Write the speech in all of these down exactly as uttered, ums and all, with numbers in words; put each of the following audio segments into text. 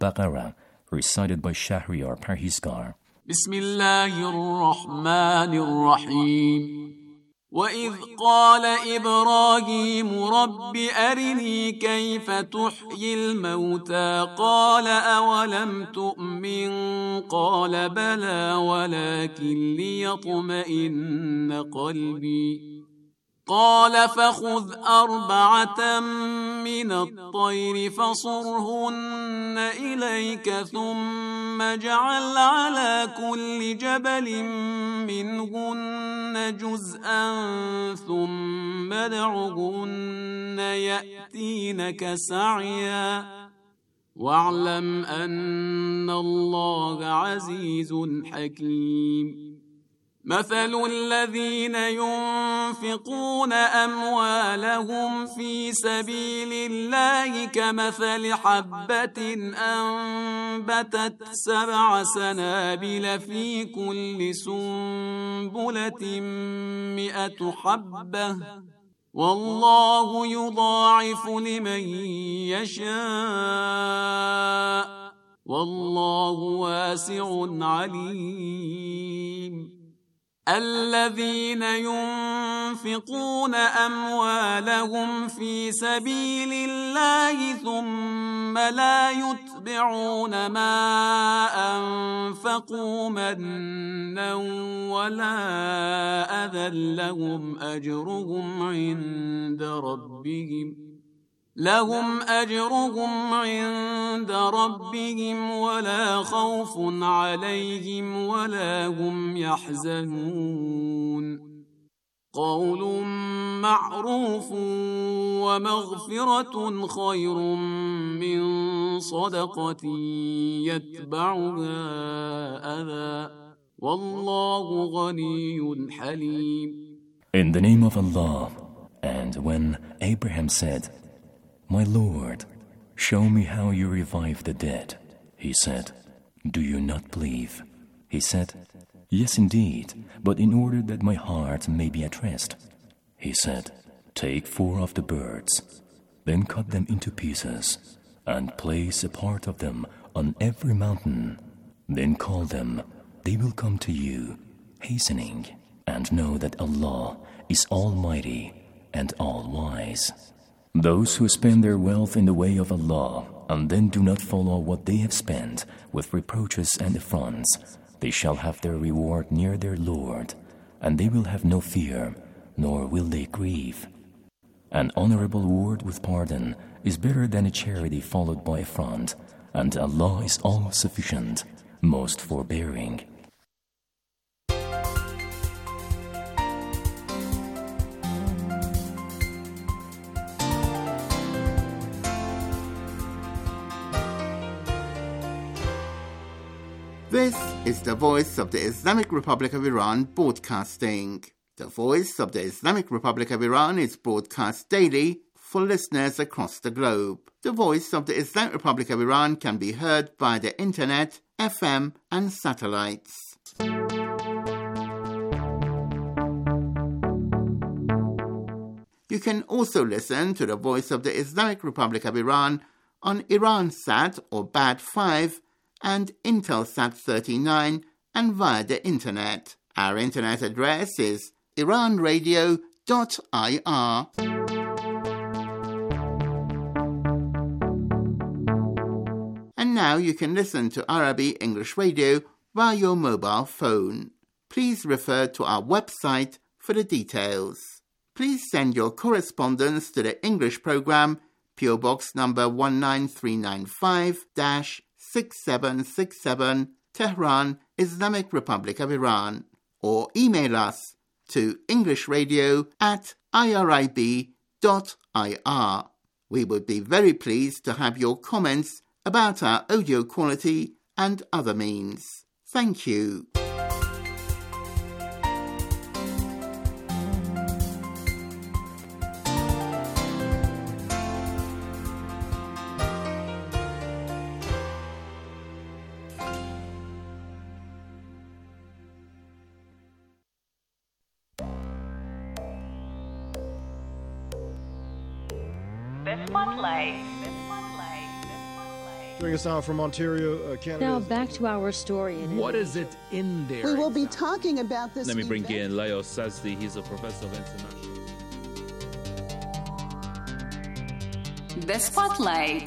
Baqarah, recited by Shahriar Parhizgar. بسم الله الرحمن الرحيم وإذ قال إبراهيم رب أرني كيف تحيي الموتى قال أولم تؤمن قال بلى ولكن ليطمئن قلبي قال فخذ أربعة من الطير فصرهن إليك ثم اجعل على كل جبل منهن جزءا ثم ادعهن يأتينك سعيا واعلم أن الله عزيز حكيم مثل الذين ينفقون أموالهم في سبيل الله كمثل حبة أنبتت سبع سنابل في كل سنبلة مئة حبة والله يضاعف لمن يشاء والله واسع عليم الذين ينفقون أموالهم في سبيل الله ثم لا يتبعون ما أنفقوا منا ولا أذى لهم أجرهم عند ربهم لهم أجرهم عند ربهم ولا خوف عليهم ولا هم يحزنون قول معروف ومغفرة خير من صدقة يتبعها أذى والله غني حليم. In the name of Allah, and when Abraham said, My Lord, show me how you revive the dead. He said, Do you not believe? He said, Yes, indeed, but in order that my heart may be at rest. He said, Take four of the birds, then cut them into pieces, and place a part of them on every mountain. Then call them, they will come to you, hastening, and know that Allah is Almighty and All-Wise. Those who spend their wealth in the way of Allah and then do not follow what they have spent with reproaches and affronts, they shall have their reward near their Lord, and they will have no fear, nor will they grieve. An honorable word with pardon is better than a charity followed by affront, and Allah is all-sufficient, most forbearing. This is the Voice of the Islamic Republic of Iran broadcasting. The Voice of the Islamic Republic of Iran is broadcast daily for listeners across the globe. The Voice of the Islamic Republic of Iran can be heard via the internet, F M and satellites. You can also listen to the Voice of the Islamic Republic of Iran on Iransat or B A D five and Intelsat thirty-nine and via the internet. Our internet address is iran radio dot I R. And now you can listen to Arabic English Radio via your mobile phone. Please refer to our website for the details. Please send your correspondence to the English program, P O Box number one nine three nine five, six seven six seven, Tehran, Islamic Republic of Iran, or email us to englishradio at irib dot I R. We would be very pleased to have your comments about our audio quality and other means. Thank you. This one plays. This one plays. This one plays. Bring us out from Ontario, uh, Canada. Now back to our story. In what is it in there? We will be talking about this. Let me bring event. in Leo Sazdi. He's a professor of international. The Spotlight.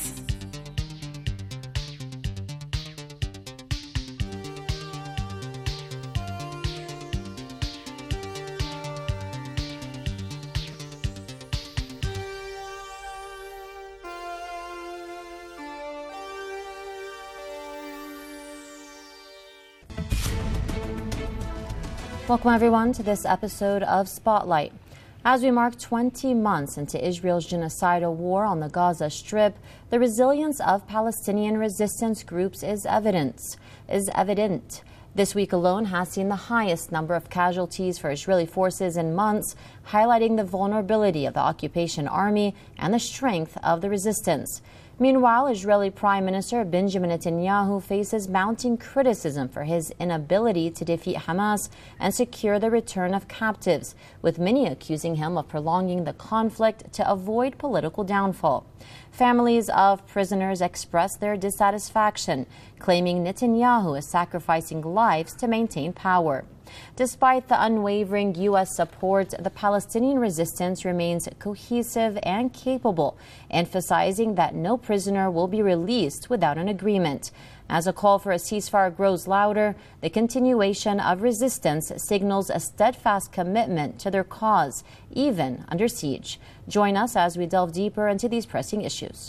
Welcome everyone to this episode of Spotlight. As we mark twenty months into Israel's genocidal war on the Gaza Strip, the resilience of Palestinian resistance groups is evident. Is evident. This week alone has seen the highest number of casualties for Israeli forces in months, highlighting the vulnerability of the occupation army and the strength of the resistance. Meanwhile, Israeli Prime Minister Benjamin Netanyahu faces mounting criticism for his inability to defeat Hamas and secure the return of captives, with many accusing him of prolonging the conflict to avoid political downfall. Families of prisoners expressed their dissatisfaction, claiming Netanyahu is sacrificing lives to maintain power. Despite the unwavering U S support, the Palestinian resistance remains cohesive and capable, emphasizing that no prisoner will be released without an agreement. As a call for a ceasefire grows louder, the continuation of resistance signals a steadfast commitment to their cause, even under siege. Join us as we delve deeper into these pressing issues.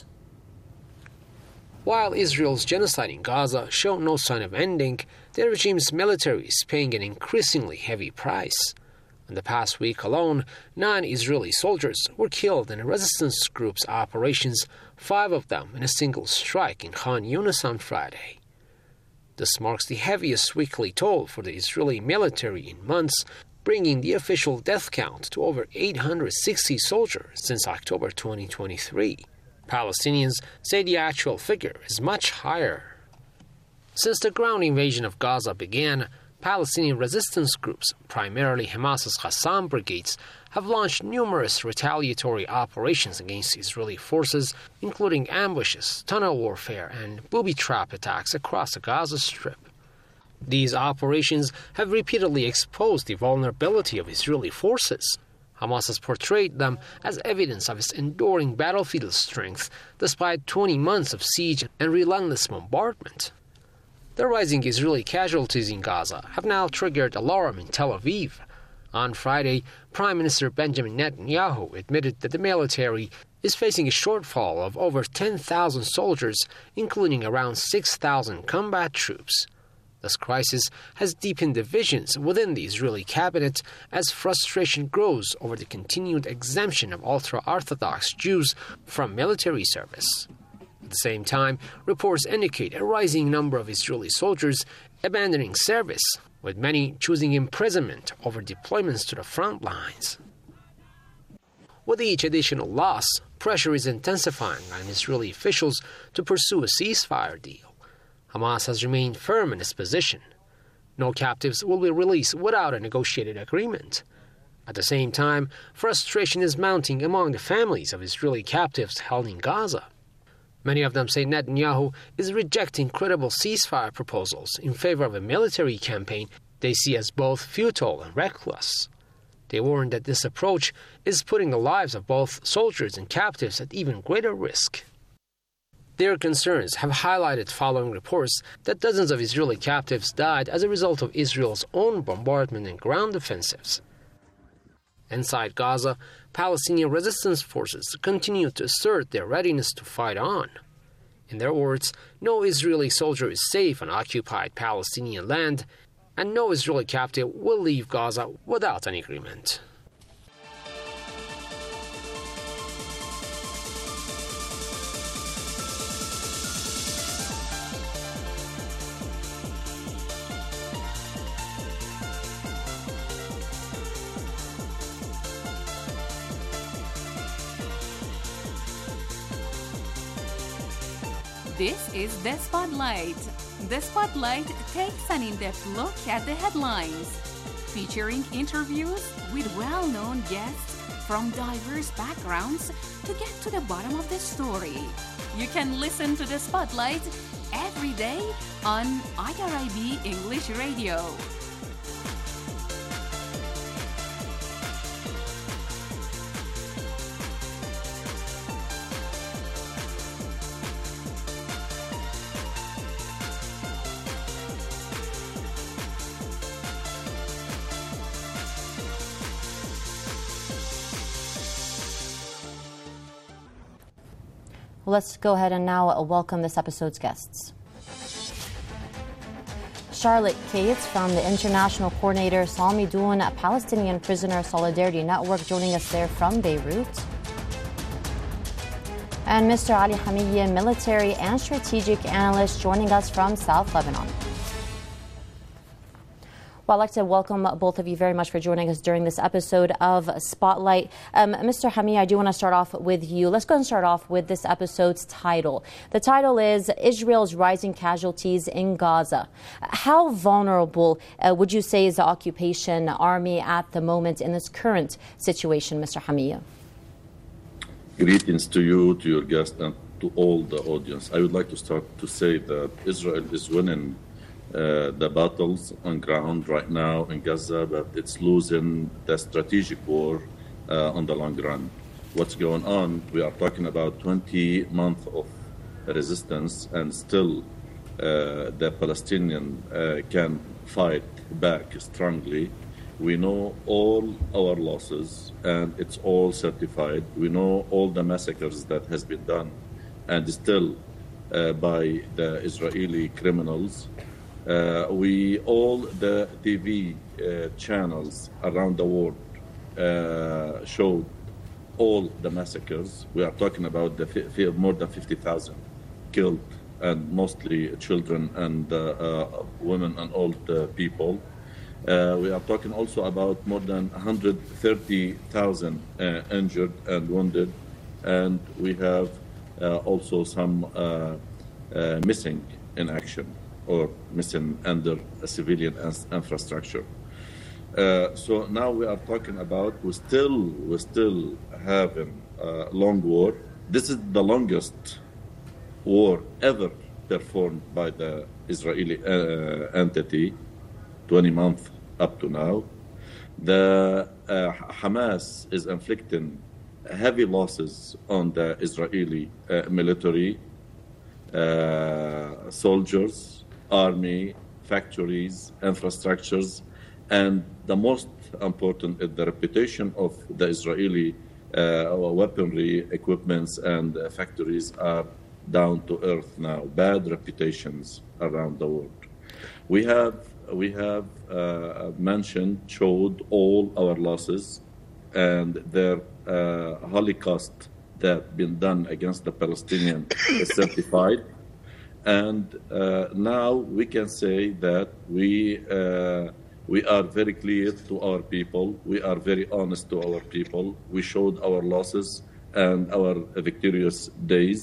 While Israel's genocide in Gaza showed no sign of ending, the regime's military is paying an increasingly heavy price. In the past week alone, nine Israeli soldiers were killed in a resistance group's operations, five of them in a single strike in Khan Yunis on Friday. This marks the heaviest weekly toll for the Israeli military in months, bringing the official death count to over eight hundred sixty soldiers since October twenty twenty-three. Palestinians say the actual figure is much higher. Since the ground invasion of Gaza began, Palestinian resistance groups, primarily Hamas's Qassam brigades, have launched numerous retaliatory operations against Israeli forces, including ambushes, tunnel warfare, and booby trap attacks across the Gaza Strip. These operations have repeatedly exposed the vulnerability of Israeli forces. Hamas has portrayed them as evidence of its enduring battlefield strength despite twenty months of siege and relentless bombardment. The rising Israeli casualties in Gaza have now triggered alarm in Tel Aviv. On Friday, Prime Minister Benjamin Netanyahu admitted that the military is facing a shortfall of over ten thousand soldiers, including around six thousand combat troops. This crisis has deepened divisions within the Israeli cabinet as frustration grows over the continued exemption of ultra-Orthodox Jews from military service. At the same time, reports indicate a rising number of Israeli soldiers abandoning service, with many choosing imprisonment over deployments to the front lines. With each additional loss, pressure is intensifying on Israeli officials to pursue a ceasefire deal. Hamas has remained firm in its position. No captives will be released without a negotiated agreement. At the same time, frustration is mounting among the families of Israeli captives held in Gaza. Many of them say Netanyahu is rejecting credible ceasefire proposals in favor of a military campaign they see as both futile and reckless. They warn that this approach is putting the lives of both soldiers and captives at even greater risk. Their concerns have highlighted following reports that dozens of Israeli captives died as a result of Israel's own bombardment and ground offensives. Inside Gaza, Palestinian resistance forces continue to assert their readiness to fight on. In their words, no Israeli soldier is safe on occupied Palestinian land, and no Israeli captive will leave Gaza without an agreement. This is The Spotlight. The Spotlight takes an in-depth look at the headlines, featuring interviews with well-known guests from diverse backgrounds to get to the bottom of the story. You can listen to the Spotlight every day on I R I B English Radio. Let's go ahead and now welcome this episode's guests. Charlotte Cates from the International Coordinator Salmidoun Palestinian Prisoner Solidarity Network, joining us there from Beirut. And Mister Ali Hamiyeh, military and strategic analyst, joining us from South Lebanon. Well, I'd like to welcome both of you very much for joining us during this episode of Spotlight. Um, Mister Hamiyeh, I do want to start off with you. Let's go and start off with this episode's title. The title is Israel's Rising Casualties in Gaza. How vulnerable uh, would you say is the occupation army at the moment in this current situation, Mister Hamiyeh? Greetings to you, to your guest, and to all the audience. I would like to start to say that Israel is winning Uh, the battles on ground right now in Gaza, but it's losing the strategic war uh, on the long run. What's going on? We are talking about twenty months of resistance, and still uh, the Palestinian uh, can fight back strongly. We know all our losses, and it's all certified. We know all the massacres that has been done, and still uh, by the Israeli criminals. Uh, we all the T V uh, channels around the world uh, showed all the massacres. We are talking about the f- more than fifty thousand killed, and mostly children and uh, uh, women and old uh, people. Uh, we are talking also about more than one hundred thirty thousand uh, injured and wounded, and we have uh, also some uh, uh, missing in action, or missing under a civilian infrastructure. Uh, so now we are talking about, we still, we still having a long war. This is the longest war ever performed by the Israeli uh, entity, twenty months up to now. The uh, Hamas is inflicting heavy losses on the Israeli uh, military, uh, soldiers, army, factories, infrastructures, and the most important is the reputation of the Israeli uh, weaponry equipments and uh, factories are down to earth now. Bad reputations around the world. We have we have uh, mentioned, showed all our losses and their uh, Holocaust that been done against the Palestinian is certified. And uh, now we can say that we uh, we are very clear to our people. We are very honest to our people. We showed our losses and our victorious days.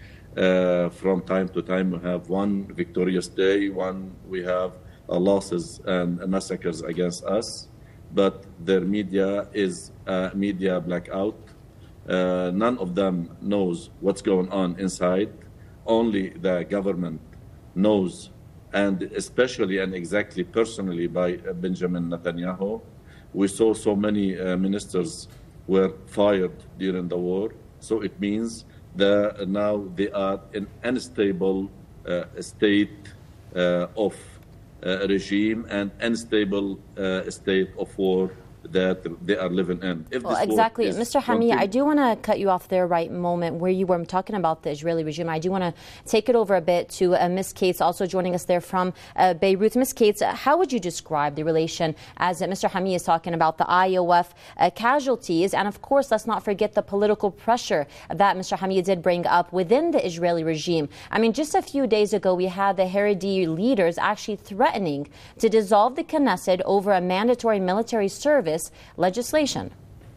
Uh, from time to time, we have one victorious day, one we have uh, losses and massacres against us. But their media is a media blackout. Uh, none of them knows what's going on inside. Only the government knows, and especially and exactly personally by Benjamin Netanyahu. We saw so many uh, ministers were fired during the war, so it means that now they are in unstable uh, state uh, of uh, regime and unstable uh, state of war that they are living in. If well, exactly. Mister Hamiyeh, I do want to cut you off there right moment where you were talking about the Israeli regime. I do want to take it over a bit to uh, Miz Cates, also joining us there from uh, Beirut. Miz Cates, uh, how would you describe the relation, as uh, Mister Hamiyeh is talking about, the I O F uh, casualties? And of course, let's not forget the political pressure that Mister Hamiyeh did bring up within the Israeli regime. I mean, just a few days ago, we had the Haredi leaders actually threatening to dissolve the Knesset over a mandatory military service legislation.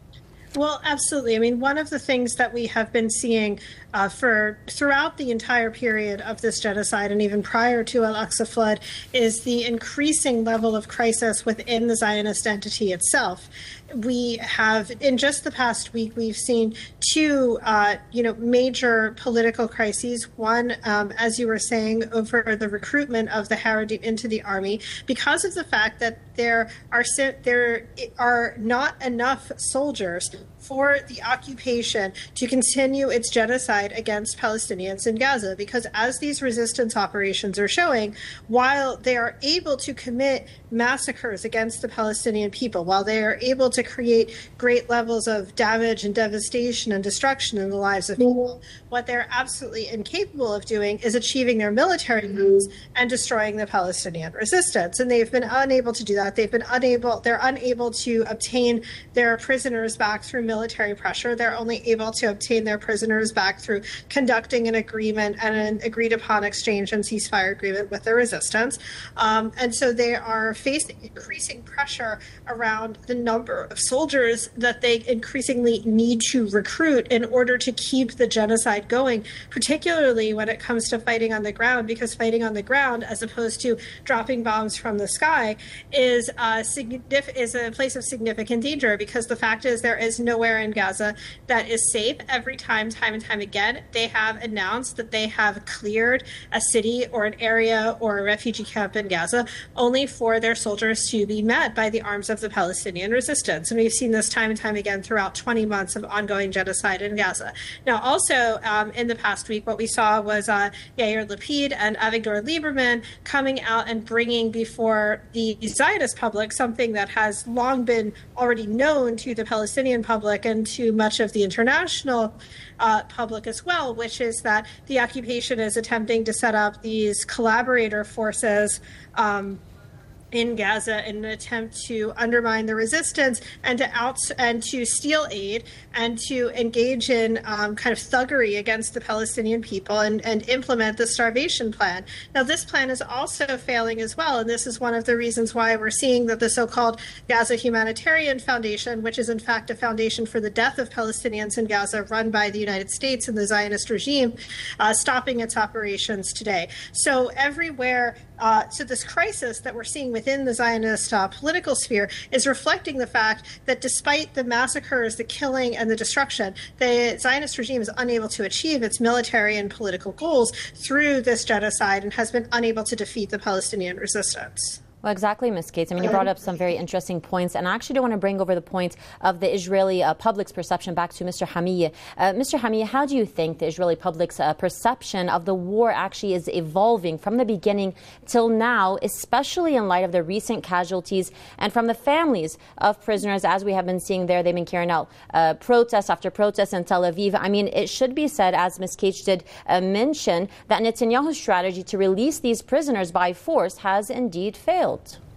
Well, absolutely. I mean, one of the things that we have been seeing uh, for throughout the entire period of this genocide and even prior to Al-Aqsa flood is the increasing level of crisis within the Zionist entity itself. We have, in just the past week, we've seen two, uh, you know, major political crises. One, um, as you were saying, over the recruitment of the Haredim into the army, because of the fact that there are there are not enough soldiers for the occupation to continue its genocide against Palestinians in Gaza. Because as these resistance operations are showing, while they are able to commit massacres against the Palestinian people, while they are able to create great levels of damage and devastation and destruction in the lives of people, what they're absolutely incapable of doing is achieving their military goals and destroying the Palestinian resistance. And they've been unable to do that. They've been unable, they're unable to obtain their prisoners back through military pressure. They're only able to obtain their prisoners back through conducting an agreement and an agreed upon exchange and ceasefire agreement with the resistance. Um, and so they are facing increasing pressure around the number of soldiers that they increasingly need to recruit in order to keep the genocide going, particularly when it comes to fighting on the ground, because fighting on the ground, as opposed to dropping bombs from the sky, is, uh, signif- is a place of significant danger, because the fact is there is nowhere in Gaza that is safe. Every time, time and time again, they have announced that they have cleared a city or an area or a refugee camp in Gaza only for their soldiers to be met by the arms of the Palestinian resistance. And we've seen this time and time again throughout twenty months of ongoing genocide in Gaza. Now, also um, in the past week, what we saw was uh, Yair Lapid and Avigdor Lieberman coming out and bringing before the Zionist public something that has long been already known to the Palestinian public and to much of the international uh, public as well, which is that the occupation is attempting to set up these collaborator forces um, in Gaza in an attempt to undermine the resistance and to out and to steal aid and to engage in um, kind of thuggery against the Palestinian people and, and implement the starvation plan. Now, this plan is also failing as well, and this is one of the reasons why we're seeing that the so-called Gaza Humanitarian Foundation, which is in fact a foundation for the death of Palestinians in Gaza run by the United States and the Zionist regime, uh, stopping its operations today. So everywhere, uh, so this crisis that we're seeing within the Zionist uh, political sphere is reflecting the fact that despite the massacres, the killing, and the destruction, the Zionist regime is unable to achieve its military and political goals through this genocide and has been unable to defeat the Palestinian resistance. Well, exactly, Miz Cates. I mean, you brought up some very interesting points, and I actually do want to bring over the point of the Israeli uh, public's perception back to Mister Hamiyeh. Uh, Mister Hamiyeh, how do you think the Israeli public's uh, perception of the war actually is evolving from the beginning till now, especially in light of the recent casualties and from the families of prisoners, as we have been seeing there? They've been carrying out uh, protest after protest in Tel Aviv. I mean, it should be said, as Miz Cates did uh, mention, that Netanyahu's strategy to release these prisoners by force has indeed failed.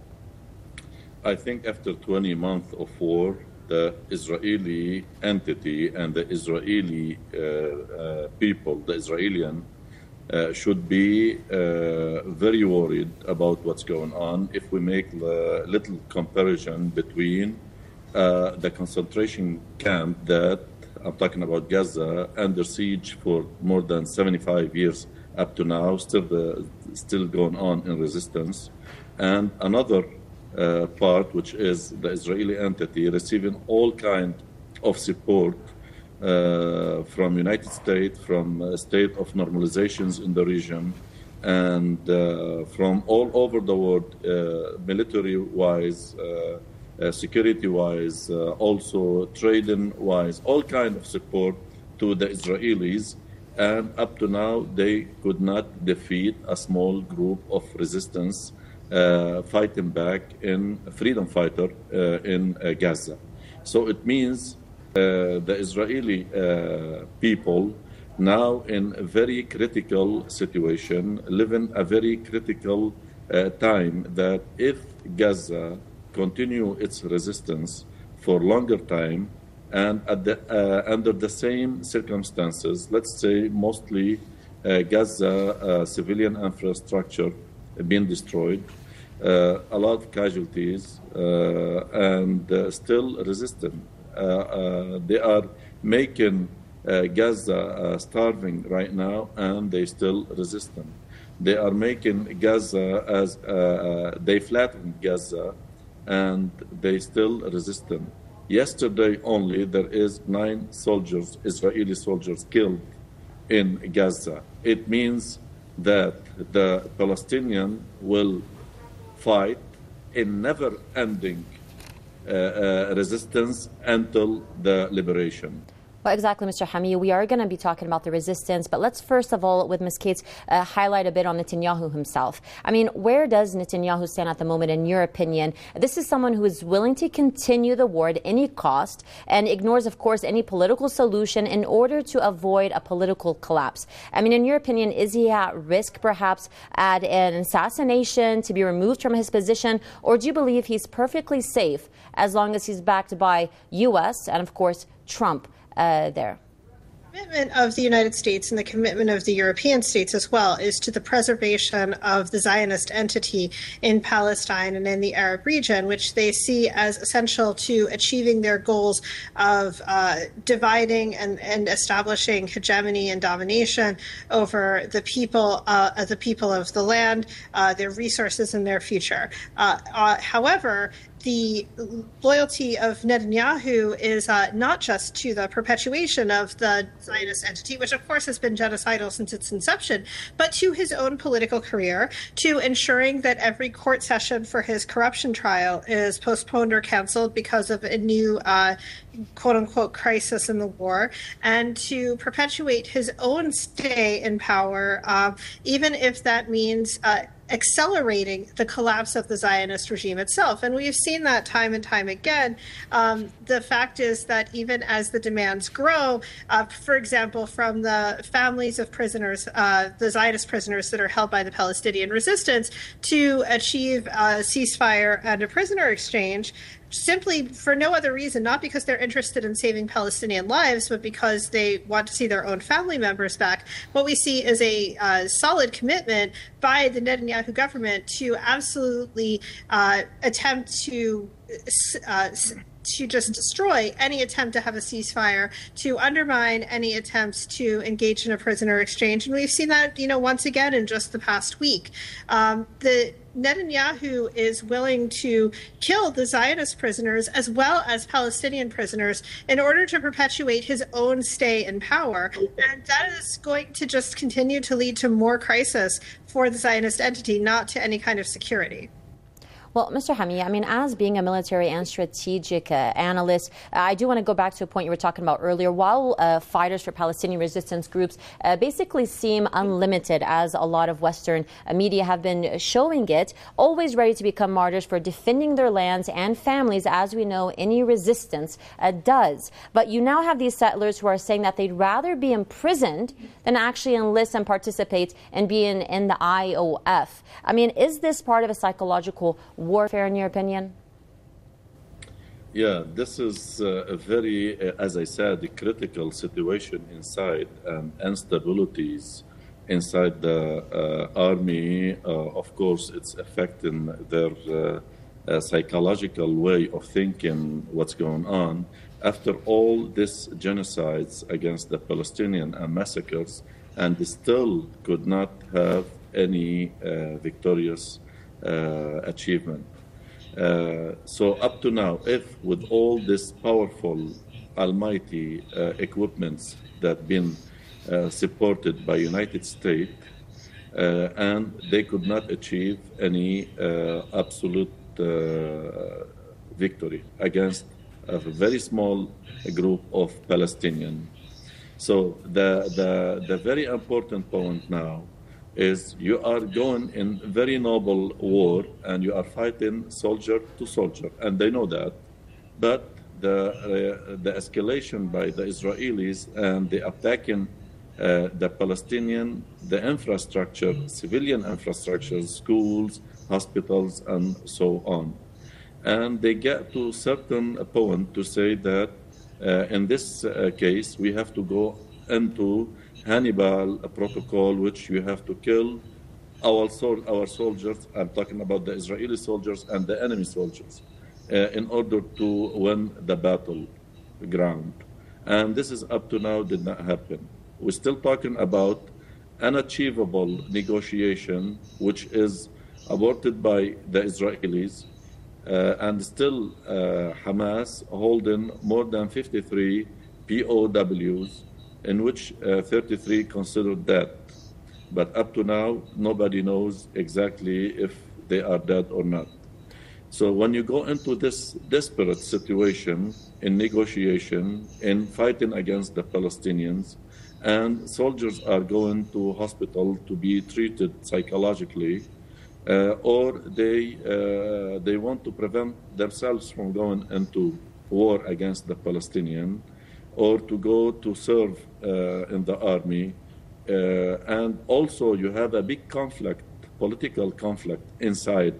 I think after twenty months of war, the Israeli entity and the Israeli uh, uh, people, the Israelis, uh, should be uh, very worried about what's going on. If we make a little comparison between uh, the concentration camp that, I'm talking about Gaza, under siege for more than seventy-five years up to now, still, the, still going on in resistance, and another uh, part, which is the Israeli entity receiving all kind of support uh, from United States, from uh, state of normalizations in the region, and uh, from all over the world, uh, military-wise, uh, uh, security-wise, uh, also trading-wise, all kind of support to the Israelis. And up to now, they could not defeat a small group of resistance uh, fighting back in freedom fighter uh, in uh, Gaza. So it means uh, the Israeli uh, people now in a very critical situation, living a very critical uh, time, that if Gaza continue its resistance for longer time, and at the, uh, under the same circumstances, let's say mostly uh, Gaza uh, civilian infrastructure being destroyed, uh, a lot of casualties, uh, and uh, still resistant. Uh, uh, they are making uh, Gaza uh, starving right now, and they still resistant. They are making Gaza as uh, uh, they flatten Gaza, and they still resistant. Yesterday only, there is nine soldiers, Israeli soldiers, killed in Gaza. It means that the Palestinian will fight in never-ending uh, uh, resistance until the liberation. Well, exactly, Mister Hamia. We are going to be talking about the resistance, but let's first of all, with Miz Cates, uh, highlight a bit on Netanyahu himself. I mean, where does Netanyahu stand at the moment, in your opinion? This is someone who is willing to continue the war at any cost and ignores, of course, any political solution in order to avoid a political collapse. I mean, in your opinion, is he at risk, perhaps, at an assassination, to be removed from his position, or do you believe he's perfectly safe as long as he's backed by U S and, of course, Trump? Uh, there. The commitment of the United States and the commitment of the European states as well is to the preservation of the Zionist entity in Palestine and in the Arab region, which they see as essential to achieving their goals of uh, dividing and, and establishing hegemony and domination over the people, uh, the people of the land, uh, their resources, and their future. Uh, uh, however, the loyalty of Netanyahu is uh, not just to the perpetuation of the Zionist entity, which of course has been genocidal since its inception, but to his own political career, to ensuring that every court session for his corruption trial is postponed or canceled because of a new uh, quote-unquote crisis in the war, and to perpetuate his own stay in power, uh, even if that means uh, accelerating the collapse of the Zionist regime itself. And we've seen that time and time again. Um, the fact is that even as the demands grow, uh, for example, from the families of prisoners, uh, the Zionist prisoners that are held by the Palestinian resistance, to achieve a ceasefire and a prisoner exchange, simply for no other reason, not because they're interested in saving Palestinian lives, but because they want to see their own family members back. What we see is a uh, solid commitment by the Netanyahu government to absolutely uh, attempt to uh, to just destroy any attempt to have a ceasefire, to undermine any attempts to engage in a prisoner exchange. And we've seen that, you know, once again in just the past week. Um, the Netanyahu is willing to kill the Zionist prisoners as well as Palestinian prisoners in order to perpetuate his own stay in power. And that is going to just continue to lead to more crisis for the Zionist entity, not to any kind of security. Well, Mister Hamia, I mean, as being a military and strategic uh, analyst, uh, I do want to go back to a point you were talking about earlier. While uh, fighters for Palestinian resistance groups uh, basically seem unlimited, as a lot of Western uh, media have been showing it, always ready to become martyrs for defending their lands and families, as we know any resistance uh, does. But you now have these settlers who are saying that they'd rather be imprisoned than actually enlist and participate and be in, in the I O F. I mean, is this part of a psychological warfare, in your opinion? Yeah, this is uh, a very, uh, as I said, a critical situation inside and instabilities inside the uh, army. Uh, of course, it's affecting their uh, uh, psychological way of thinking what's going on. After all these genocides against the Palestinians and massacres, and they still could not have any uh, victorious Uh, achievement. Uh, so up to now, if with all this powerful, almighty uh, equipments that been uh, supported by United States, uh, and they could not achieve any uh, absolute uh, victory against a very small group of Palestinians. So the the the very important point now is you are going in very noble war and you are fighting soldier to soldier, and they know that. But the uh, the escalation by the Israelis and the attacking uh, the Palestinian, the infrastructure, civilian infrastructure, schools, hospitals, and so on. And they get to a certain point to say that uh, in this uh, case we have to go into Hannibal protocol, which you have to kill our sol- our soldiers. I'm talking about the Israeli soldiers and the enemy soldiers, uh, in order to win the battle. ground. And this is up to now did not happen. We're still talking about unachievable negotiation, which is aborted by the Israelis, uh, and still uh, Hamas holding more than fifty-three P O Ws, in which uh, thirty-three considered dead. But up to now, nobody knows exactly if they are dead or not. So when you go into this desperate situation in negotiation, in fighting against the Palestinians, and soldiers are going to hospital to be treated psychologically, uh, or they uh, they want to prevent themselves from going into war against the Palestinian, or to go to serve uh, in the army, uh, and also you have a big conflict, political conflict inside.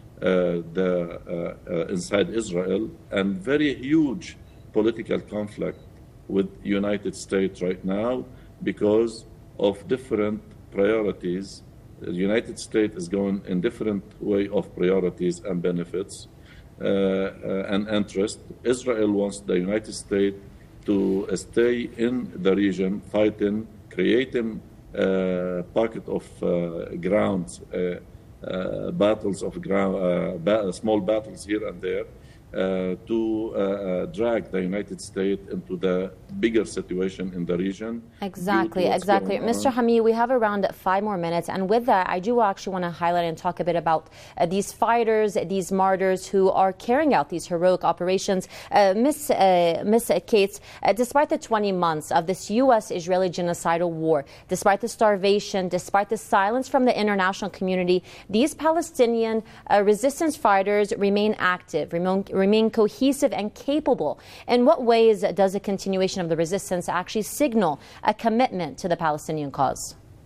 Uh, the, uh, uh, inside Israel, and very huge political conflict with United States right now because of different priorities. The United States is going in different way of priorities and benefits uh, uh, and interest. Israel wants the United States to uh, stay in the region, fighting, creating a pocket of uh, grounds, uh, Uh, battles of ground, uh, ba- small battles here and there, uh, to uh, uh, drag the United States into the bigger situation in the region. Exactly, exactly. Mister Hamie, we have around five more minutes. And with that, I do actually want to highlight and talk a bit about uh, these fighters, these martyrs who are carrying out these heroic operations. Uh, Miss uh, Miss Cates, uh, despite the twenty months of this U S Israeli genocidal war, despite the starvation, despite the silence from the international community, these Palestinian uh, resistance fighters remain active, remain, remain cohesive and capable. In what ways does a continuation of the resistance actually signal a commitment to the Palestinian cause?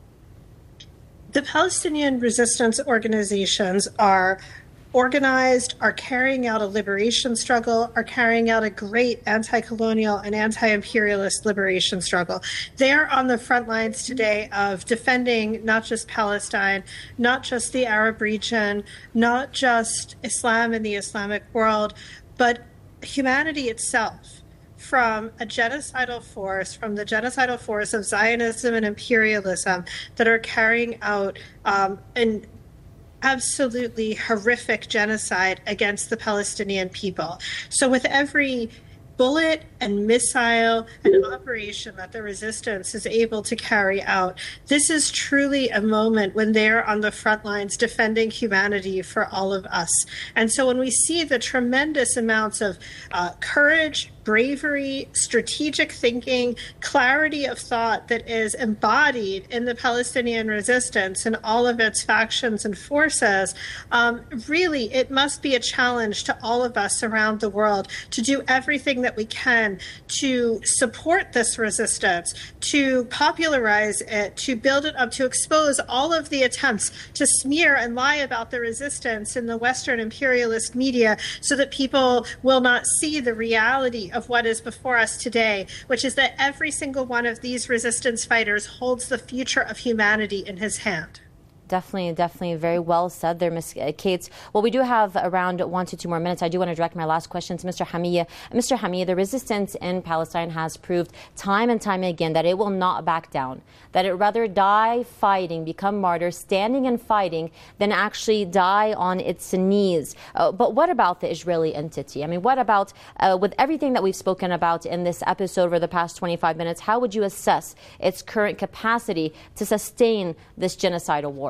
The Palestinian resistance organizations are organized, are carrying out a liberation struggle, are carrying out a great anti-colonial and anti-imperialist liberation struggle. They are on the front lines today of defending not just Palestine, not just the Arab region, not just Islam and the Islamic world, but humanity itself from a genocidal force, from the genocidal force of Zionism and imperialism that are carrying out um, an absolutely horrific genocide against the Palestinian people. So with every bullet and missile and operation that the resistance is able to carry out, this is truly a moment when they're on the front lines defending humanity for all of us. And so when we see the tremendous amounts of uh, courage, bravery, strategic thinking, clarity of thought that is embodied in the Palestinian resistance and all of its factions and forces, um, really it must be a challenge to all of us around the world to do everything that we can to support this resistance, to popularize it, to build it up, to expose all of the attempts to smear and lie about the resistance in the Western imperialist media so that people will not see the reality of what is before us today, which is that every single one of these resistance fighters holds the future of humanity in his hand. Definitely, definitely very well said there, Miz Cates. Well, we do have around one to two more minutes. I do want to direct my last question to Mister Hamie. Mister Hamie, the resistance in Palestine has proved time and time again that it will not back down, that it rather die fighting, become martyrs, standing and fighting, than actually die on its knees. Uh, but what about the Israeli entity? I mean, what about, uh, with everything that we've spoken about in this episode over the past twenty-five minutes, how would you assess its current capacity to sustain this genocidal war?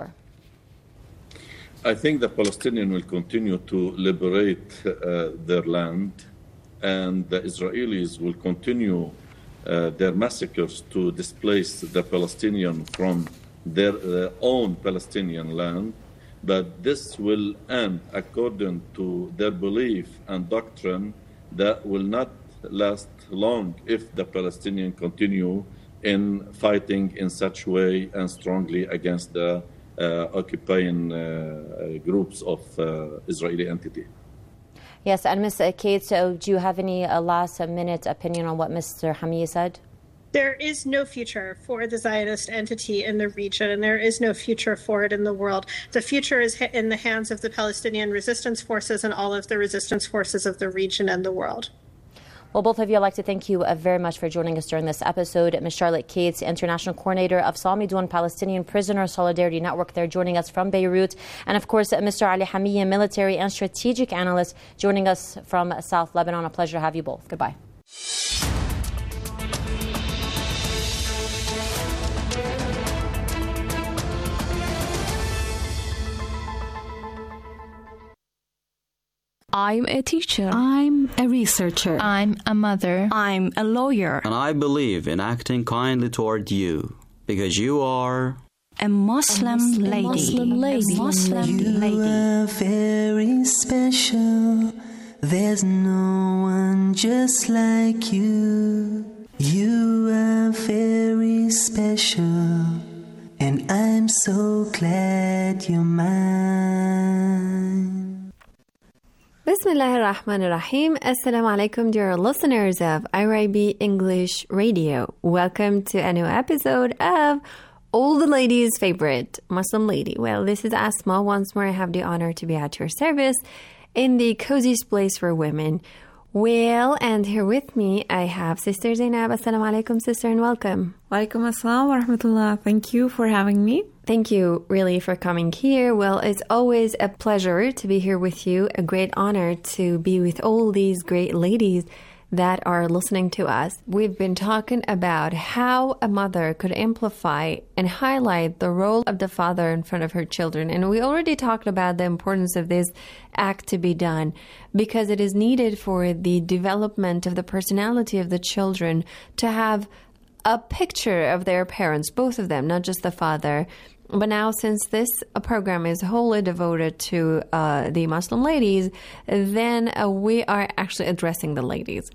I think the Palestinians will continue to liberate uh, their land, and the Israelis will continue uh, their massacres to displace the Palestinian from their uh, own Palestinian land. But this will end according to their belief and doctrine that will not last long if the Palestinians continue in fighting in such way and strongly against the Uh, occupying uh, groups of uh, Israeli entity. Yes, and Miz Cates, so do you have any uh, last minute opinion on what Mister Hamie said? There is no future for the Zionist entity in the region, and there is no future for it in the world. The future is in the hands of the Palestinian resistance forces and all of the resistance forces of the region and the world. Well, both of you, I'd like to thank you uh, very much for joining us during this episode. Miz Charlotte Cates, International Coordinator of Salmidoun Palestinian Prisoner Solidarity Network, they're joining us from Beirut. And of course, uh, Mister Ali Hamia, Military and Strategic Analyst, joining us from South Lebanon. A pleasure to have you both. Goodbye. I'm a teacher. I'm a researcher. I'm a mother. I'm a lawyer. And I believe in acting kindly toward you, because you are a Muslim, a Muslim lady. Muslim lady. A Muslim you lady. are very special. There's no one just like you. You are very special, and I'm so glad you're mine. Bismillah ar-Rahman ar-Rahim. Assalamu alaikum, dear listeners of I R I B English Radio. Welcome to a new episode of all the ladies' favorite Muslim lady. Well, this is Asma. Once more, I have the honor to be at your service in the coziest place for women. Well, and here with me, I have Sister Zainab. Assalamu alaikum, sister, and welcome. Walaikum assalam wa rahmatullah. Thank you for having me. Thank you, really, for coming here. Well, it's always a pleasure to be here with you. A great honor to be with all these great ladies that are listening to us. We've been talking about how a mother could amplify and highlight the role of the father in front of her children. And we already talked about the importance of this act to be done because it is needed for the development of the personality of the children to have a picture of their parents, both of them, not just the father. But now, since this uh, program is wholly devoted to uh, the Muslim ladies, then uh, we are actually addressing the ladies.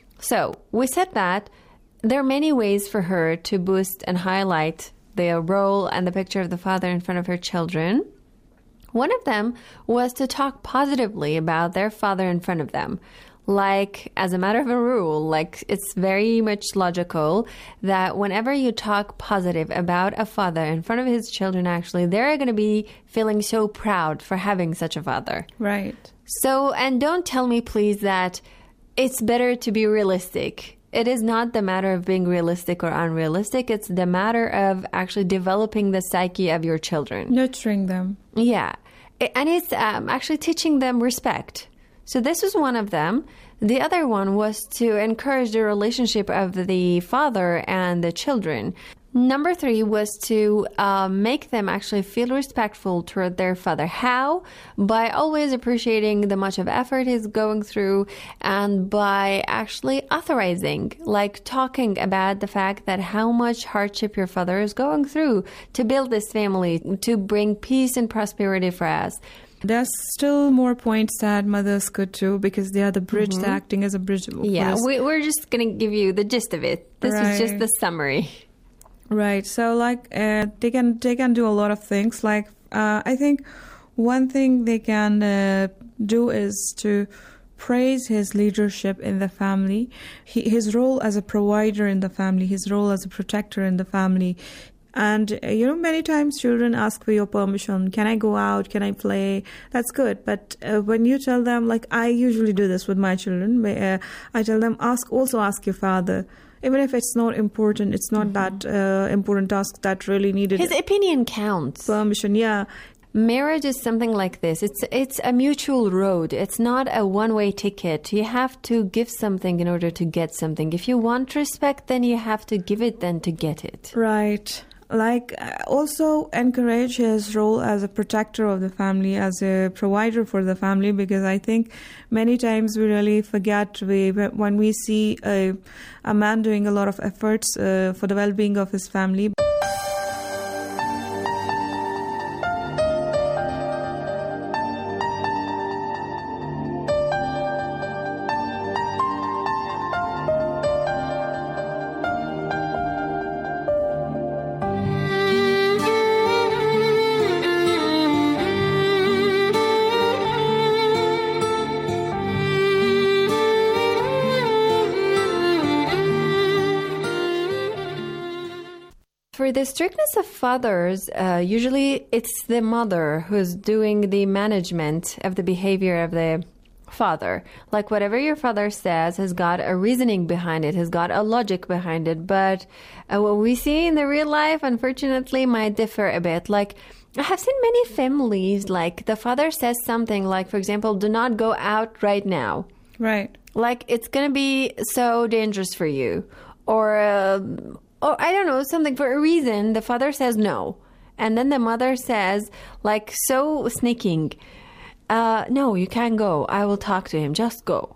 So we said that there are many ways for her to boost and highlight the role and the picture of the father in front of her children. One of them was to talk positively about their father in front of them. Like, as a matter of a rule, like it's very much logical that whenever you talk positive about a father in front of his children, actually, they're going to be feeling so proud for having such a father. Right. So, and don't tell me, please, that it's better to be realistic. It is not the matter of being realistic or unrealistic. It's the matter of actually developing the psyche of your children. Nurturing them. Yeah. And it's um, actually teaching them respect. So this was one of them. The other one was to encourage the relationship of the father and the children. Number three was to uh, make them actually feel respectful toward their father. How? By always appreciating the much of effort he's going through and by actually authorizing, like talking about the fact that how much hardship your father is going through to build this family, to bring peace and prosperity for us. There's still more points that mothers could do because they are the bridge, mm-hmm. they're acting as a bridge. Yeah, we, we're just going to give you the gist of it. This right. is just the summary. Right. So, like, uh, they can they can do a lot of things. Like, uh, I think one thing they can uh, do is to praise his leadership in the family, he, his role as a provider in the family, his role as a protector in the family. And, uh, you know, many times children ask for your permission. Can I go out? Can I play? That's good. But uh, when you tell them, like I usually do this with my children, uh, I tell them, ask also ask your father. Even if it's not important, it's not mm-hmm. that uh, important task that really needed. His opinion counts. Permission, yeah. Marriage is something like this. It's it's a mutual road. It's not a one-way ticket. You have to give something in order to get something. If you want respect, then you have to give it then to get it. Right. Like, also encourage his role as a protector of the family, as a provider for the family, because I think many times we really forget we, when we see a, a man doing a lot of efforts uh, for the well-being of his family. For the strictness of fathers, uh, usually it's the mother who's doing the management of the behavior of the father. Like whatever your father says has got a reasoning behind it, has got a logic behind it. But uh, what we see in the real life, unfortunately, might differ a bit. Like, I have seen many families, like the father says something like, for example, do not go out right now. Right. Like, it's going to be so dangerous for you. Or, uh, or, I don't know, something for a reason. The father says no. And then the mother says, like, so sneaking, uh, no, you can't go. I will talk to him. Just go.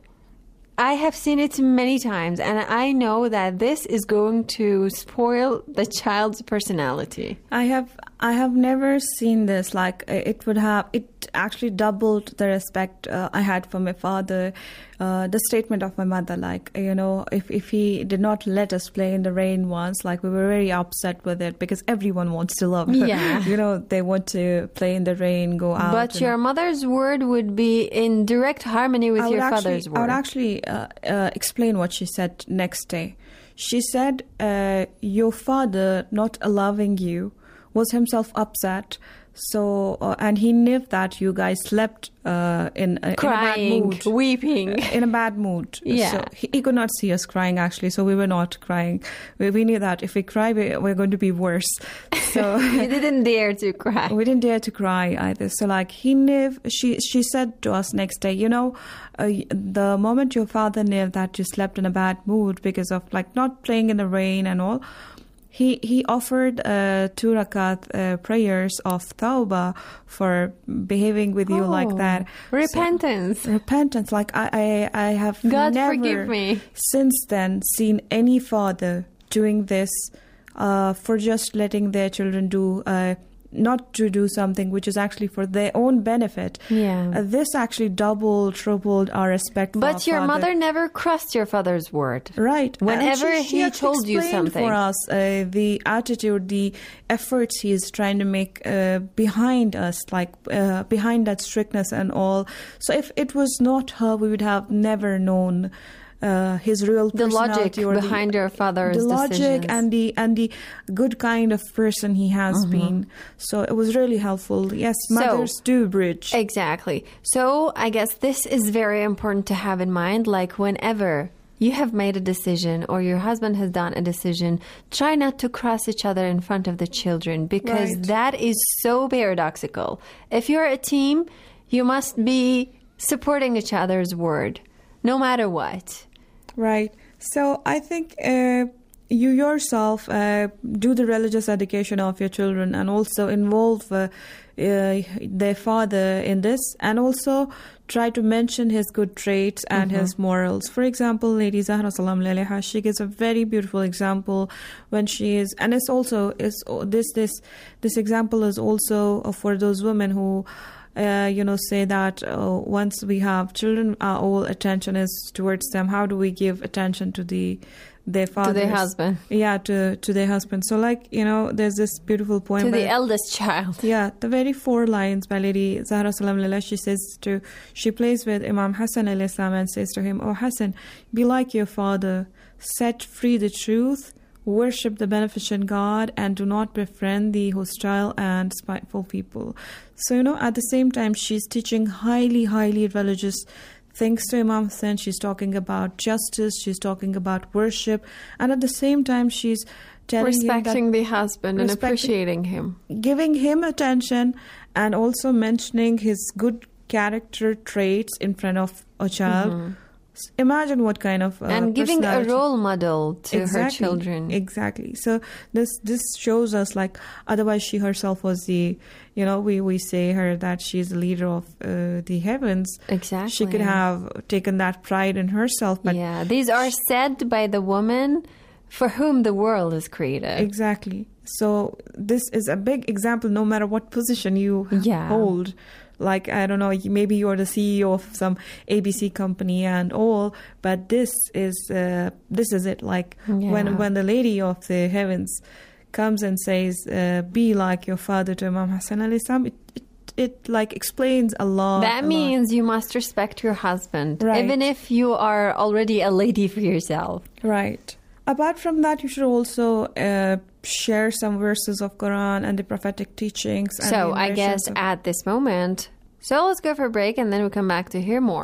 I have seen it many times, and I know that this is going to spoil the child's personality. I have I have never seen this. Like, it would have, it actually doubled the respect uh, I had for my father. Uh, the statement of my mother, like, you know, if, if he did not let us play in the rain once, like, we were very upset with it because everyone wants to love her. Yeah. You know, they want to play in the rain, go out. But your mother's word would be in direct harmony with your actually, father's word. I would actually uh, uh, explain what she said next day. She said, uh, your father not allowing you was himself upset. So, uh, and he knew that you guys slept uh, in, uh, crying, in a bad mood. Weeping. In a bad mood. Yeah. So he, he could not see us crying, actually, so we were not crying. We, we knew that if we cry, we, we're going to be worse. So you didn't dare to cry. We didn't dare to cry either. So, like, he knew, she, she said to us next day, you know, uh, the moment your father knew that you slept in a bad mood because of, like, not playing in the rain and all, He he offered uh, two rakat uh, prayers of tawbah for behaving with you oh, like that. Repentance. So, repentance. Like, I, I, I have God never forgive me. since then seen any father doing this uh, for just letting their children do uh, not to do something which is actually for their own benefit. Yeah. Uh, this actually doubled, tripled our respect for But our your father. mother never crossed your father's word. Right. Whenever And she, she he told you explained something. for us uh, the attitude, the efforts he is trying to make uh, behind us, like uh, behind that strictness and all. So if it was not her, we would have never known Uh, his real the personality logic or behind the, your father's the logic decisions. and the and the good kind of person he has Mm-hmm. been. So it was really helpful. Yes, mothers so, do bridge. Exactly. So I guess this is very important to have in mind. Like, whenever you have made a decision or your husband has done a decision, try not to cross each other in front of the children, because Right. that is so paradoxical. If you're a team, you must be supporting each other's word, no matter what. Right. So I think uh, you yourself uh, do the religious education of your children and also involve uh, uh, their father in this, and also try to mention his good traits and Mm-hmm. his morals. For example, Lady Zahra Salam Alaiha, she gives a very beautiful example when she is, and it's also is this this this example is also for those women who Uh, you know, say that uh, once we have children, our all attention is towards them. How do we give attention to the their fathers? To their husband. Yeah, to, to their husband. So, like, you know, there's this beautiful poem. To by, the eldest child. Yeah, the very four lines by Lady Zahra Salam Alaiha. She says to, she plays with Imam Hassan alayhi salam and says to him, "Oh Hassan, be like your father, set free the truth, worship the beneficent God, and do not befriend the hostile and spiteful people." So, you know, at the same time, she's teaching highly, highly religious things to Imam Hussein. She's talking about justice. She's talking about worship. And at the same time, she's telling respecting him that, the husband and appreciating him. Giving him attention and also mentioning his good character traits in front of a child. Mm-hmm. Imagine what kind of uh, and giving a role model to exactly, her children. Exactly. So this this shows us, like, otherwise she herself was the, you know, we, we say her that she's the leader of uh, the heavens. Exactly. She could have taken that pride in herself. But yeah, these are said by the woman for whom the world is created. Exactly. So this is a big example, no matter what position you yeah. hold. Like, I don't know, maybe you're the C E O of some A B C company and all, but this is uh, this is it. Like, yeah. when when the lady of the heavens comes and says, uh, "Be like your father," to Imam Hassan alayhi salam, it, it it like explains a lot. That a means lot. You must respect your husband, right. even if you are already a lady for yourself. Right. Apart from that, you should also uh, share some verses of Quran and the prophetic teachings. And so I guess of- at this moment, so let's go for a break and then we'll come back to hear more.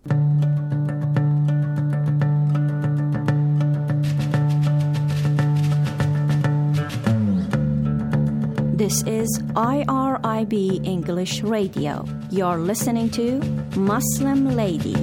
This is I R I B English Radio. You're listening to Muslim Lady.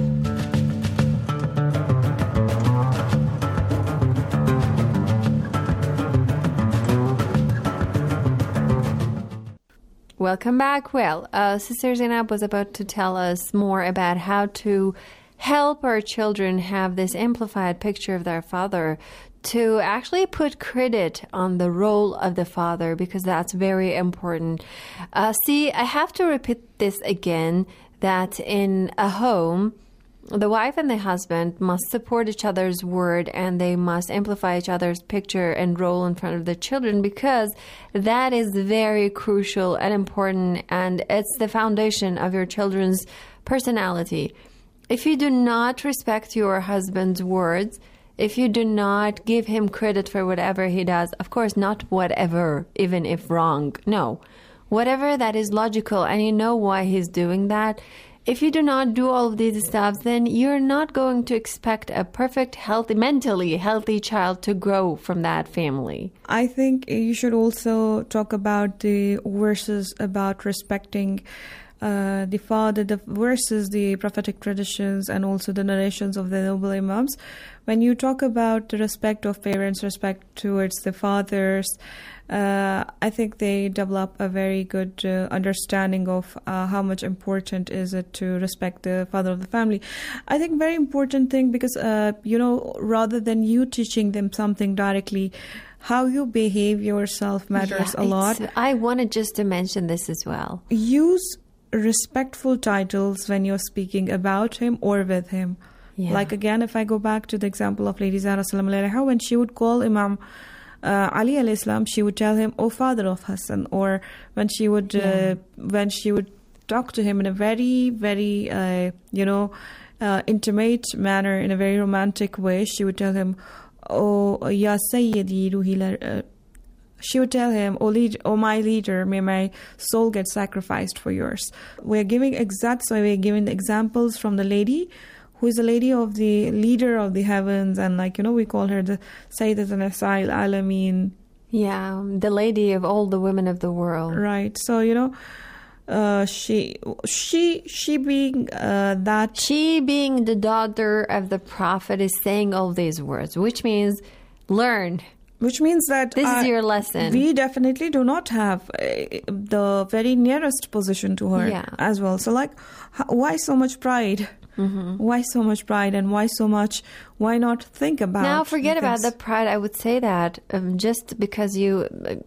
Welcome back. Well, uh, Sister Zainab was about to tell us more about how to help our children have this amplified picture of their father, to actually put credit on the role of the father, because that's very important. Uh, see, I have to repeat this again, that in a home, the wife and the husband must support each other's word, and they must amplify each other's picture and role in front of the children, because that is very crucial and important, and it's the foundation of your children's personality. If you do not respect your husband's words, if you do not give him credit for whatever he does, of course, not whatever, even if wrong, no, whatever that is logical, and you know why he's doing that, if you do not do all of these stuff, then you're not going to expect a perfect, healthy, mentally healthy child to grow from that family. I think you should also talk about the verses about respecting uh, the father, the verses, the prophetic traditions, and also the narrations of the noble imams. When you talk about the respect of parents, respect towards the fathers, Uh, I think they develop a very good uh, understanding of uh, how much important is it to respect the father of the family. I think very important thing, because, uh, you know, rather than you teaching them something directly, how you behave yourself matters yeah, a lot. I wanted just to mention this as well. Use respectful titles when you're speaking about him or with him. Yeah. Like, again, if I go back to the example of Lady Zahra Salam Alaiha, when she would call Imam Uh, Ali alayhi salam, she would tell him, "Oh, father of Hassan," or when she would uh, yeah. when she would talk to him in a very, very uh, you know uh, intimate manner, in a very romantic way, she would tell him, "Oh, ya Sayyidi Ruhi." Uh, she would tell him, "Oh, lead, oh, my leader, may my soul get sacrificed for yours." We're giving exact, so we're giving examples from the lady, who is the lady of the leader of the heavens, and, like, you know, we call her the Sayyidat Nisa'il Alameen. Yeah, the lady of all the women of the world. Right. So, you know, uh, she, she, she being uh, that... She being the daughter of the Prophet is saying all these words, which means learn. Which means that... This uh, is your lesson. We definitely do not have uh, the very nearest position to her yeah. as well. So, like, why so much pride? Mm-hmm. Why so much pride, and why so much, why not think about now forget the about the pride. I would say that um, just because you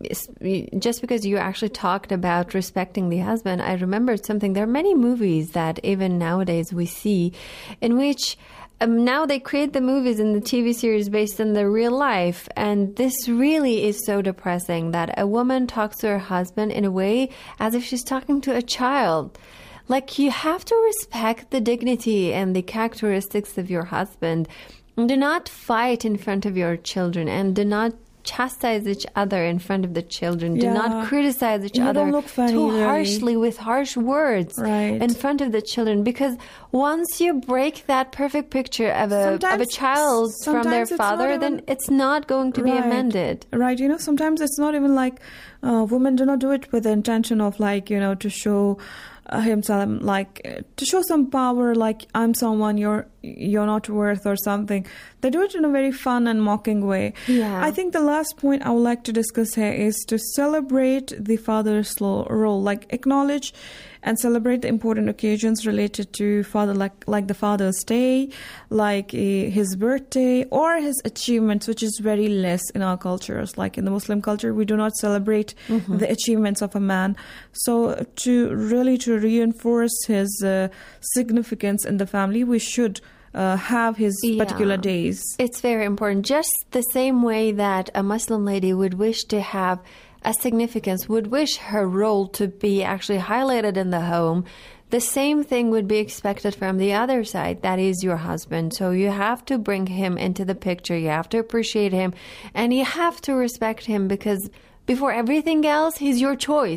just because you actually talked about respecting the husband, I remembered something. There are many movies that even nowadays we see in which um, now they create the movies and the T V series based on the real life, and this really is so depressing that a woman talks to her husband in a way as if she's talking to a child. Like, you have to respect the dignity and the characteristics of your husband. Do not fight in front of your children, and do not chastise each other in front of the children. Do yeah. not criticize each you other don't look funny, too really. harshly with harsh words right. in front of the children. Because once you break that perfect picture of a of a child from their father, even, then it's not going to right. be amended. Right. You know, sometimes it's not even like uh, women do not do it with the intention of, like, you know, to show Uh, himself, like, uh, to show some power, like, I'm someone you're you're not worth or something. They do it in a very fun and mocking way. Yeah. I think the last point I would like to discuss here is to celebrate the father's role, like acknowledge and celebrate the important occasions related to father, like like the Father's Day, like uh, his birthday, or his achievements, which is very less in our cultures. Like in the Muslim culture, we do not celebrate mm-hmm. the achievements of a man. So to really to reinforce his uh, significance in the family, we should Uh, have his yeah. particular days. It's very important. Just the same way that a Muslim lady would wish to have a significance, would wish her role to be actually highlighted in the home, the same thing would be expected from the other side, that is your husband. So you have to bring him into the picture, you have to appreciate him, and you have to respect him, because before everything else, he's your choice.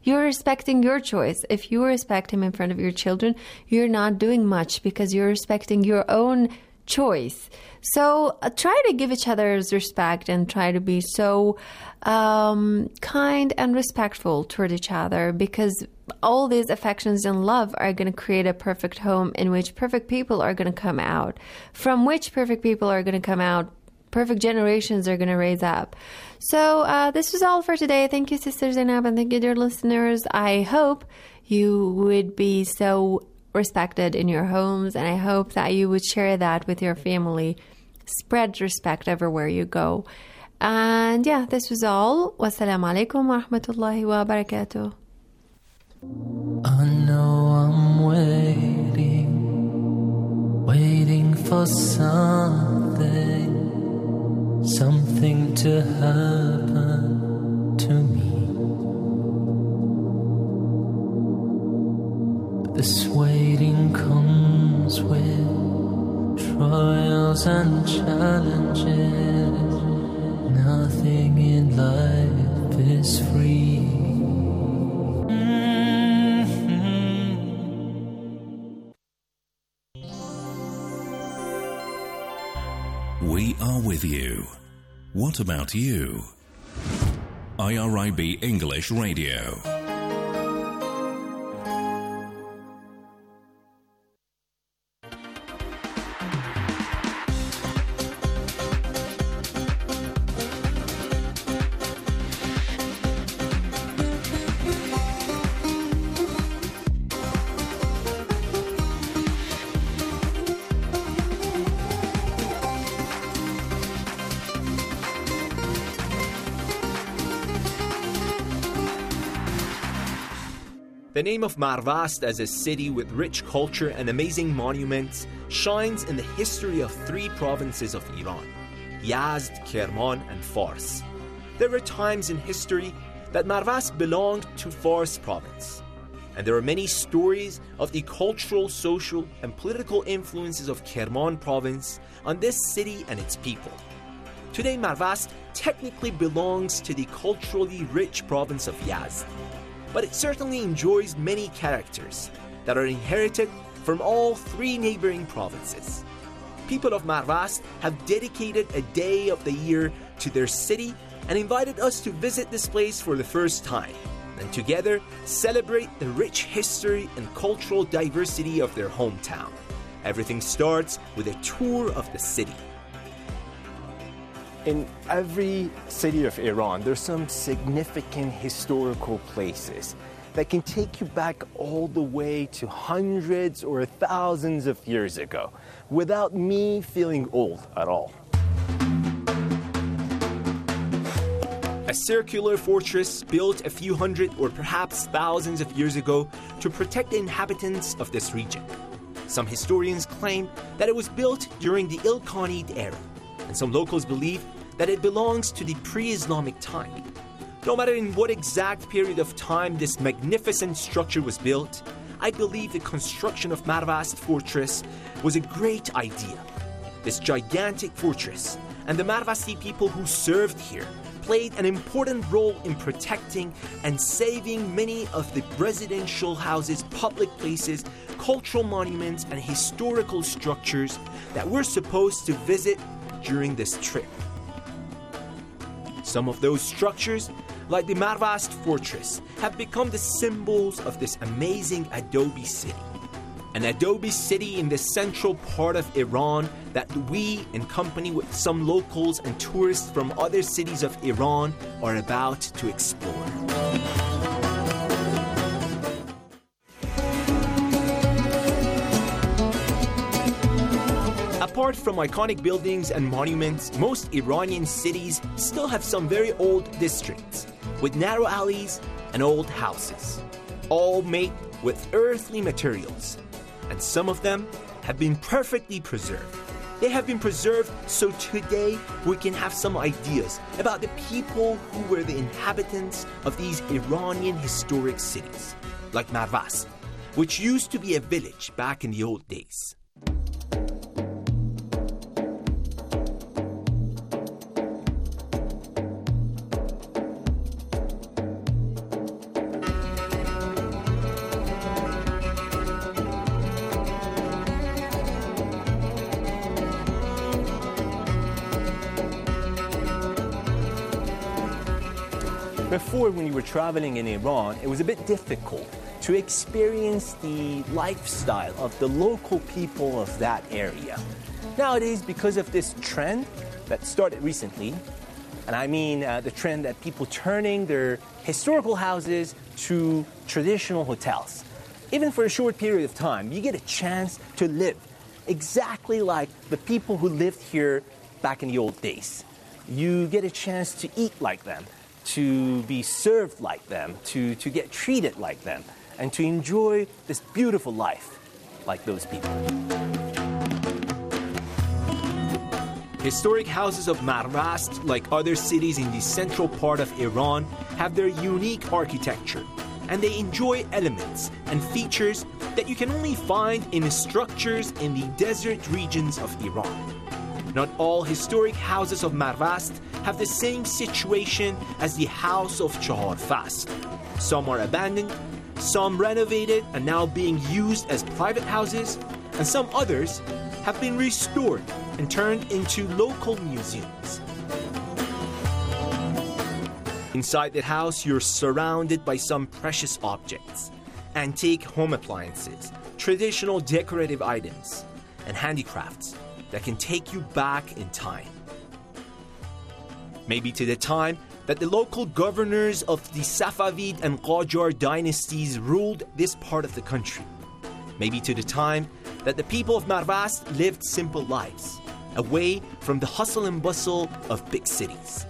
You're respecting your choice. If you respect him in front of your children, you're not doing much because you're respecting your own choice. So uh, try to give each other's respect and try to be so um, kind and respectful toward each other, because all these affections and love are going to create a perfect home in which perfect people are going to come out, from which perfect people are going to come out. Perfect generations are going to raise up. So uh, this was all for today. Thank you, Sister Zainab, and thank you, dear listeners. I hope you would be so respected in your homes, and I hope that you would share that with your family. Spread respect everywhere you go. And yeah, this was all. Wassalamu alaikum wa rahmatullahi wa barakatuh. I know I'm waiting, waiting for something. Something to happen to me. This waiting comes with trials and challenges. Nothing in life is free. We are with you. What about you? I R I B English Radio. The name of Marvast as a city with rich culture and amazing monuments shines in the history of three provinces of Iran: Yazd, Kerman, and Fars. There were times in history that Marvast belonged to Fars province, and there are many stories of the cultural, social, and political influences of Kerman province on this city and its people. Today, Marvast technically belongs to the culturally rich province of Yazd, but it certainly enjoys many characters that are inherited from all three neighboring provinces. People of Marvast have dedicated a day of the year to their city and invited us to visit this place for the first time, and together celebrate the rich history and cultural diversity of their hometown. Everything starts with a tour of the city. In every city of Iran, there's some significant historical places that can take you back all the way to hundreds or thousands of years ago without me feeling old at all. A circular fortress built a few hundred or perhaps thousands of years ago to protect the inhabitants of this region. Some historians claim that it was built during the Ilkhanid era, and some locals believe that it belongs to the pre-Islamic time. No matter in what exact period of time this magnificent structure was built, I believe the construction of Marvast Fortress was a great idea. This gigantic fortress and the Marvasti people who served here played an important role in protecting and saving many of the residential houses, public places, cultural monuments, and historical structures that we're supposed to visit during this trip. Some of those structures, like the Marvast Fortress, have become the symbols of this amazing adobe city. An adobe city in the central part of Iran that we, in company with some locals and tourists from other cities of Iran, are about to explore. Apart from iconic buildings and monuments, most Iranian cities still have some very old districts with narrow alleys and old houses, all made with earthly materials, and some of them have been perfectly preserved. They have been preserved so today we can have some ideas about the people who were the inhabitants of these Iranian historic cities, like Marvast, which used to be a village back in the old days. Before, when you were traveling in Iran, it was a bit difficult to experience the lifestyle of the local people of that area. Nowadays, because of this trend that started recently, and I mean uh, the trend that people turning their historical houses to traditional hotels, even for a short period of time, you get a chance to live exactly like the people who lived here back in the old days. You get a chance to eat like them, to be served like them, to, to get treated like them, and to enjoy this beautiful life like those people. Historic houses of Marvast, like other cities in the central part of Iran, have their unique architecture, and they enjoy elements and features that you can only find in structures in the desert regions of Iran. Not all historic houses of Marvast have the same situation as the house of Chahar Fasl. Some are abandoned, some renovated and now being used as private houses, and some others have been restored and turned into local museums. Inside that house, you're surrounded by some precious objects, antique home appliances, traditional decorative items, and handicrafts that can take you back in time. Maybe to the time that the local governors of the Safavid and Qajar dynasties ruled this part of the country. Maybe to the time that the people of Marvast lived simple lives, away from the hustle and bustle of big cities.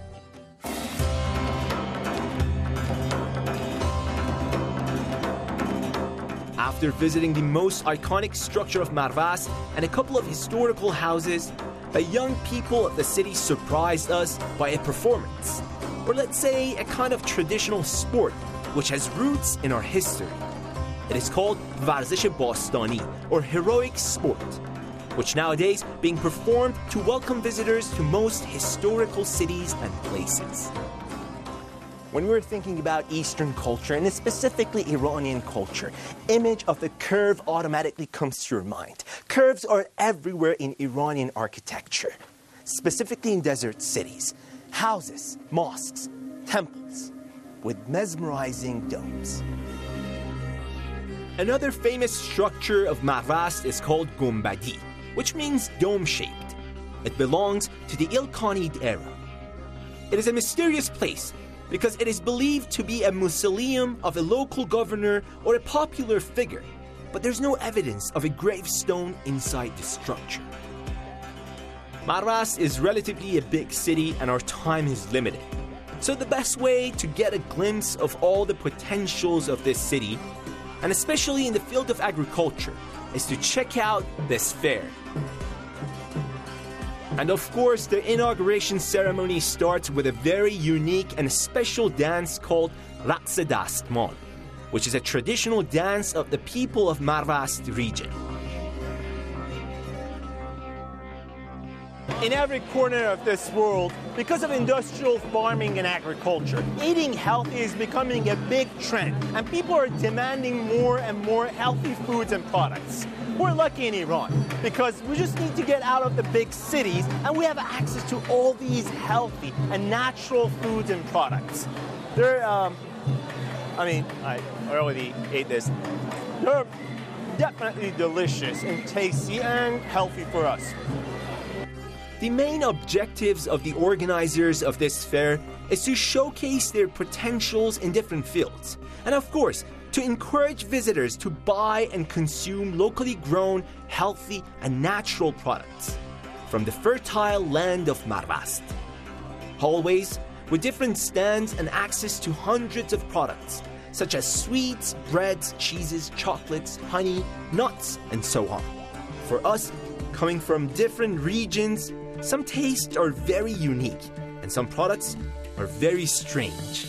After visiting the most iconic structure of Marvast and a couple of historical houses, the young people of the city surprised us by a performance, or let's say a kind of traditional sport which has roots in our history. It is called Varzish Bastani, or heroic sport, which nowadays being performed to welcome visitors to most historical cities and places. When we're thinking about Eastern culture, and specifically Iranian culture, image of the curve automatically comes to your mind. Curves are everywhere in Iranian architecture, specifically in desert cities, houses, mosques, temples, with mesmerizing domes. Another famous structure of Marvast is called Gumbadi, which means dome-shaped. It belongs to the Ilkhanid era. It is a mysterious place because it is believed to be a mausoleum of a local governor or a popular figure, but there's no evidence of a gravestone inside the structure. Marvast is relatively a big city and our time is limited. So the best way to get a glimpse of all the potentials of this city, and especially in the field of agriculture, is to check out this fair. And of course, the inauguration ceremony starts with a very unique and special dance called Raqs Dastmal, which is a traditional dance of the people of Marvast region. In every corner of this world, because of industrial farming and agriculture, eating healthy is becoming a big trend, and people are demanding more and more healthy foods and products. We're lucky in Iran because we just need to get out of the big cities and we have access to all these healthy and natural foods and products. They're, um, I mean, I already ate this. They're definitely delicious and tasty and healthy for us. The main objectives of the organizers of this fair is to showcase their potentials in different fields, and of course, to encourage visitors to buy and consume locally grown, healthy, and natural products from the fertile land of Marvast. Hallways with different stands and access to hundreds of products, such as sweets, breads, cheeses, chocolates, honey, nuts, and so on. For us, coming from different regions, some tastes are very unique, and some products are very strange.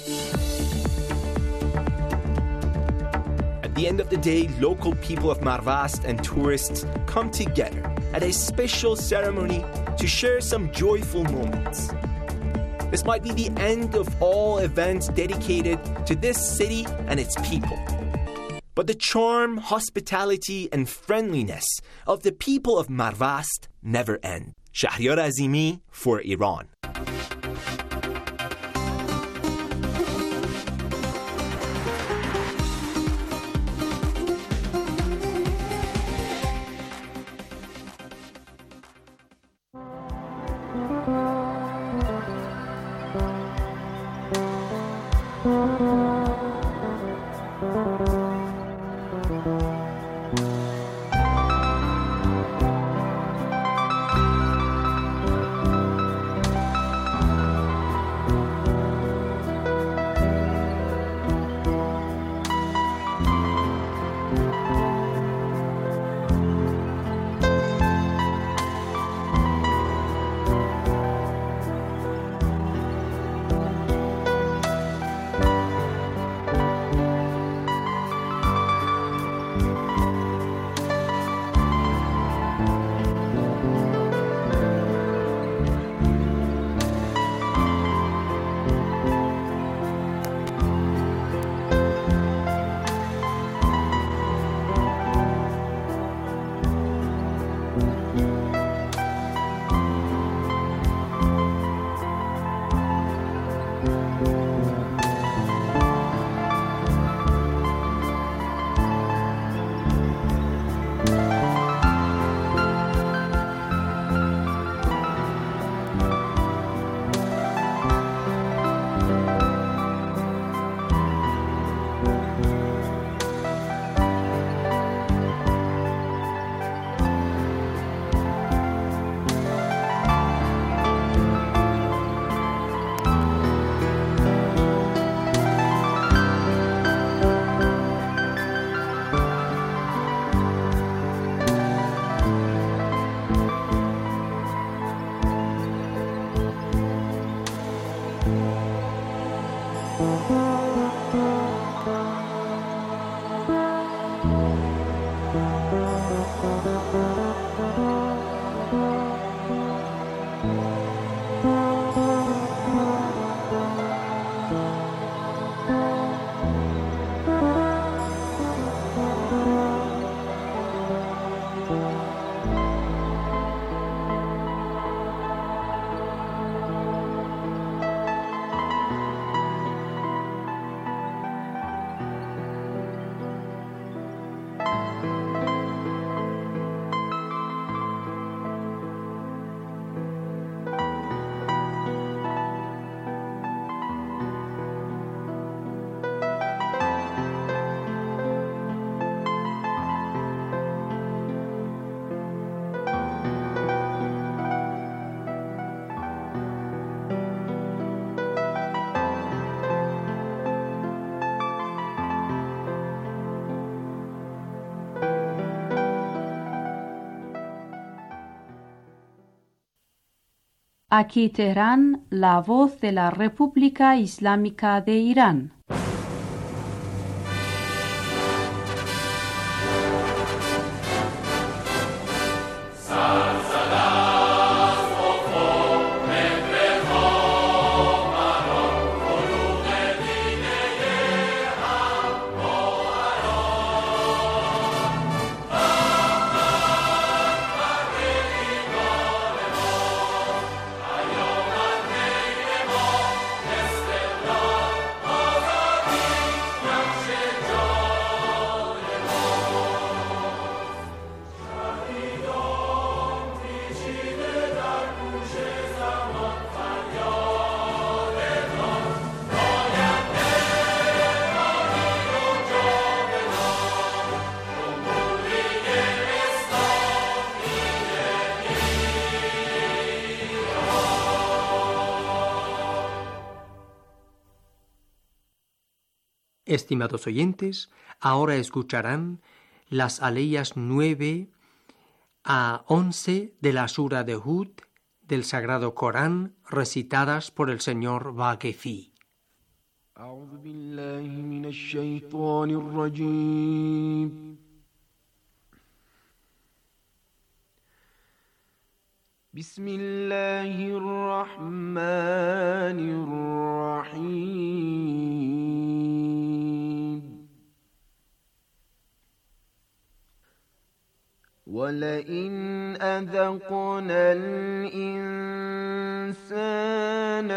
At the end of the day, local people of Marvast and tourists come together at a special ceremony to share some joyful moments. This might be the end of all events dedicated to this city and its people. But the charm, hospitality, and friendliness of the people of Marvast never end. Shahryar Azimi for Iran. Aquí Teherán, la voz de la República Islámica de Irán. Estimados oyentes, ahora escucharán las aleyas nueve a once de la Sura de Hud del Sagrado Corán recitadas por el señor Baghefi. أعوذ بالله من الشيطان الرجيم بسم الله الرحمن الرحيم ولئن أذقنا الإنسان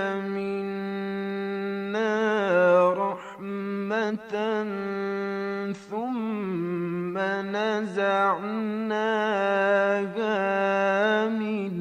منا رحمة ثم نزعناها من